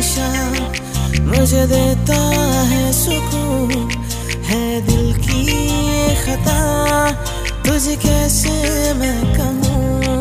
नशा मुझे देता है सुकून, है दिल की ये खता तुझे कैसे मैं कहूँ।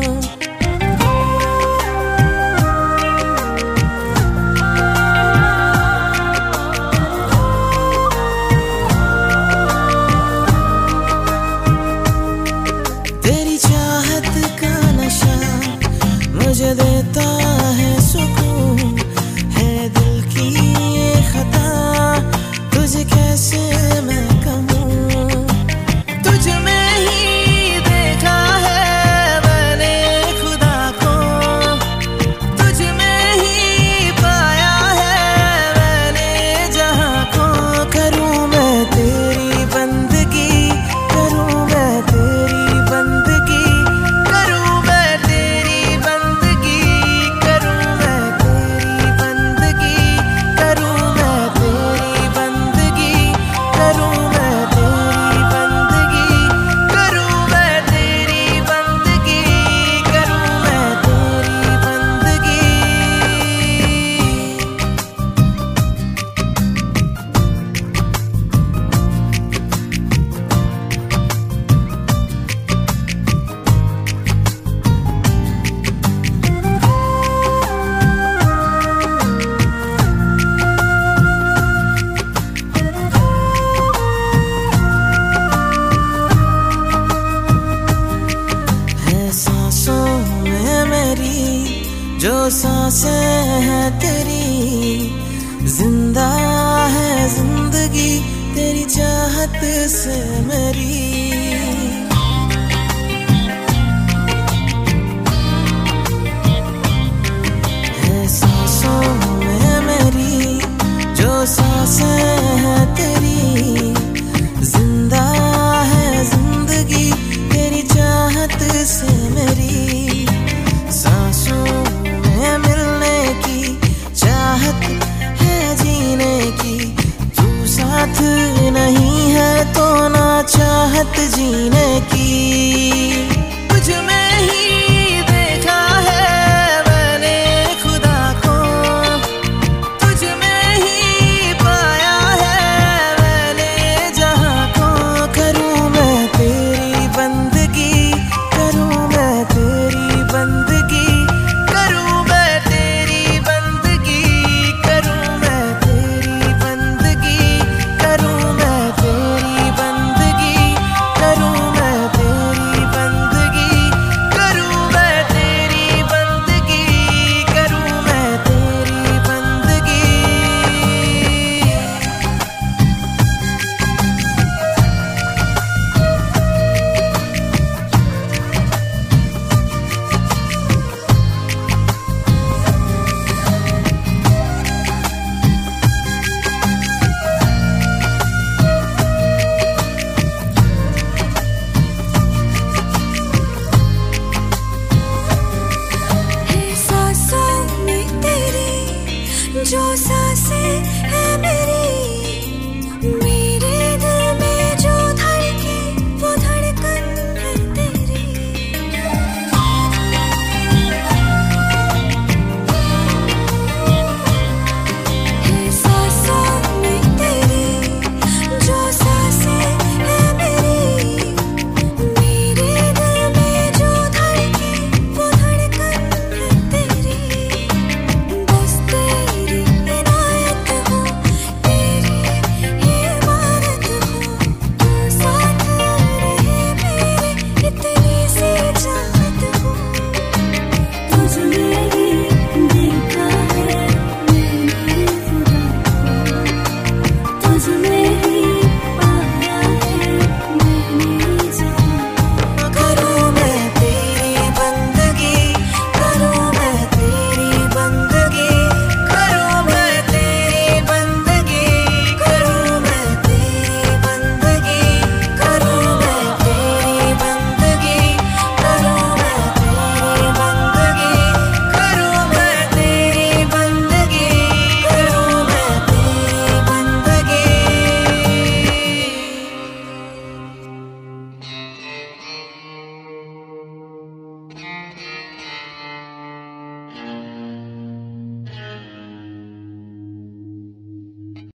तेरी चाहत का नशा मुझे देता है सुकून, है दिल की ये खता तुझे कैसे मैं कहूँ। तुझ में ही देखा है मैंने खुदा को, तुझ में ही पाया है मैंने जहाँ को। करूँ मैं तेरी बंदगी, करूँ मैं तेरी बंदगी, करूँ मैं तेरी बंदगी, करूँ मैं तेरी बंदगी, करूँ मैं तेरी बंदगी, करूँ मैं तेरी बंदगी, करूँ मैं तेरी बंदगी, करूँ मैं तेरी बंदगी। सांसों में मेरी जो सांसें हैं तेरी, जिंदा है जिंदगी तेरी चाहत से मेरी। है सांसों में मेरी जो सांसें हैं तेरी, जिंदा है जिंदगी तेरी चाहत से मेरी। सांसों में मिलने की चाहत है जीने की, तू साथ नहीं है तो ना चाहत जीने की।